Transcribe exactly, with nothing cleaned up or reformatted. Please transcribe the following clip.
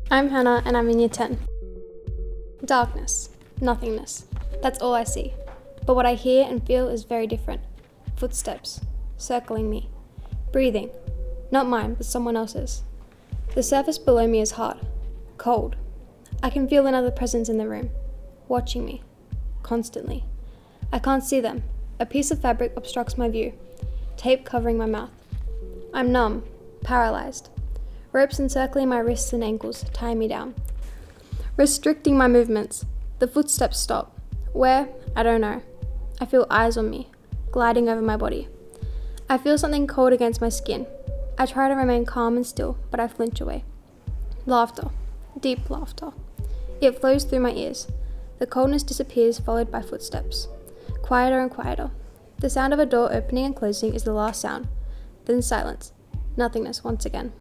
I'm Hannah and I'm in year ten. Darkness, nothingness, that's all I see. But what I hear and feel is very different. Footsteps, circling me. Breathing, not mine, but someone else's. The surface below me is hard, cold. I can feel another presence in the room, watching me, constantly. I can't see them. A piece of fabric obstructs my view, tape covering my mouth. I'm numb, paralyzed. Ropes encircling my wrists and ankles tie me down, restricting my movements. The footsteps stop. Where? I don't know. I feel eyes on me, gliding over my body. I feel something cold against my skin. I try to remain calm and still, but I flinch away. Laughter, deep laughter. It flows through my ears. The coldness disappears, followed by footsteps. Quieter and quieter. The sound of a door opening and closing is the last sound. Then silence. Nothingness once again.